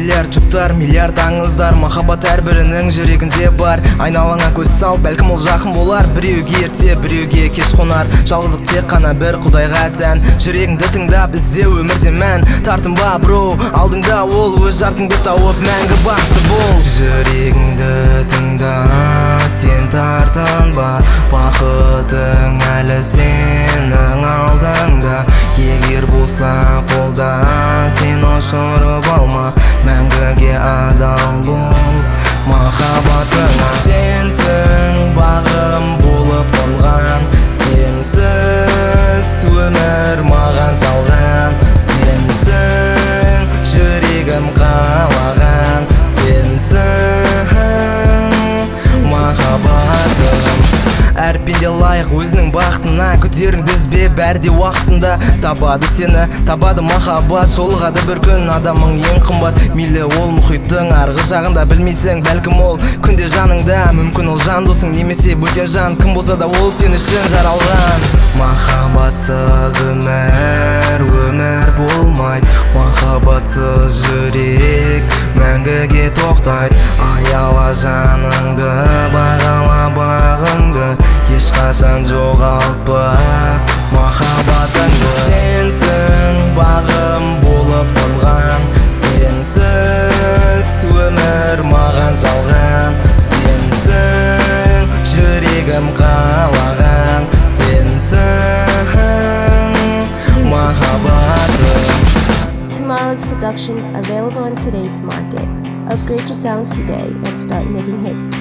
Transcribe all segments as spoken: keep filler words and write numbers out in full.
миллиард жұптар, миллиард аңыздар. Махаббат әрбірінің жүрегінде бар. Айналаңа көз сал, бәлкім ол жақын болар. Біреуге ерте, біреуге кеш қонар. Жалғыздық тек қана бір құдайға тән. Жүрегіңді тыңдап, іздеу өмірде мән. Тартынба бро, алдыңда ол, өз жартыңды тауып мәңгі бақытты бол. Жүрегіңді тыңда, сен тартынба, бақытың әлі сенің алдыңда. Егер болса қолда, сен ұшырып алма, мәңгіге адал бол махаббатыңа. Сенсің бағым болып қалған, сенсіз өмір маған жалған. Сенсің жүрегім қалаған, сенсің махаббатым. Әр пенде лайық өзінің бақытына, көтеріңді үзбе, бәрі де уақытында. Табады сені, табады махаббат, жолығады бір күн адамың ең қымбат. Мейлі ол мұхиттың арғы жағында, білмейсің бәлкім ол күнде жаныңда. Мүмкін ол жан досың немесе бөтен жан, кім болса да ол сен үшін жаралған. Махаббатсыз өмір, өмір болмайды. Махаббатсыз жүрек мәңгіге тоқтайды. Аяла жаныңды, бағала бағыңды, ешқашан жоғалтпа махаббатыңды. Сенсің бағым болып қалған, сенсіз өмір маған жалған. Сенсің жүрегім қалаған, сенсің махаббатым. Tomorrow's production available on today's market. Upgrade your sounds today and start making hits.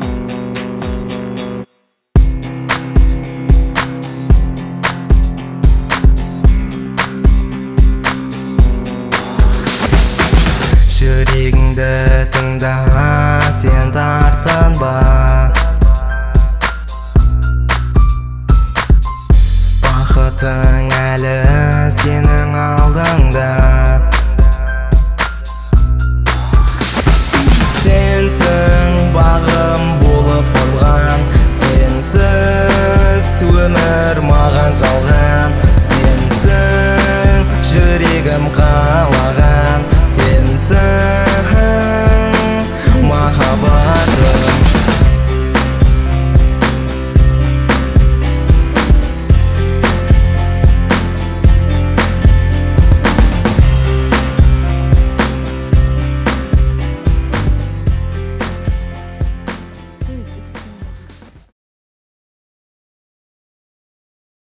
Жүрегіңді тыңда, сен тартынба, бақытың әлі сенің алдыңда. Сенсің бағым болып қалған, сенсіз өмір маған жалған. Сенсің жүрегім қалаған, сенсің